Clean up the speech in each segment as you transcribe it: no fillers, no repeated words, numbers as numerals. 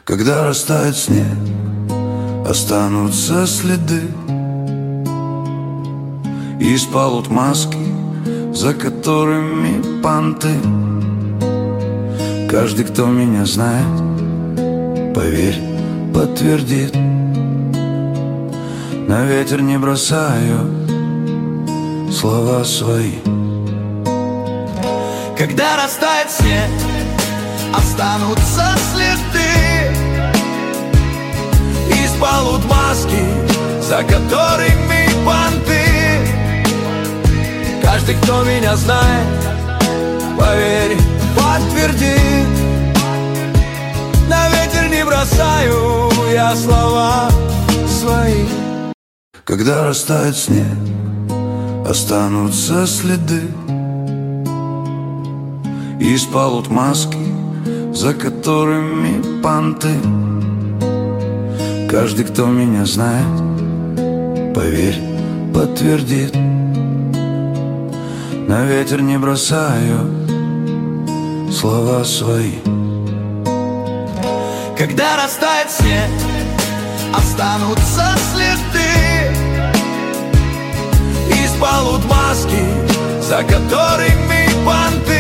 Когда растает снег, останутся следы из полот маски, за которыми понты. Каждый, кто меня знает, поверь, подтвердит. На ветер не бросаю слова свои. Когда растает снег, останутся следы из полот маски, за которыми понты. Каждый, кто меня знает, поверь, подтвердит. На ветер не бросаю я слова свои. Когда растает снег, останутся следы из полот маски, за которыми понты. Каждый, кто меня знает, поверь, подтвердит. На ветер не бросаю слова свои. Когда растает снег, останутся следы из полот маски, за которыми понты.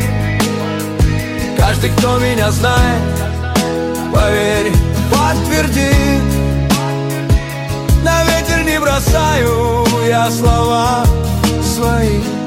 Каждый, кто меня знает, поверь, подтвердит. На ветер не бросаю я слова свои.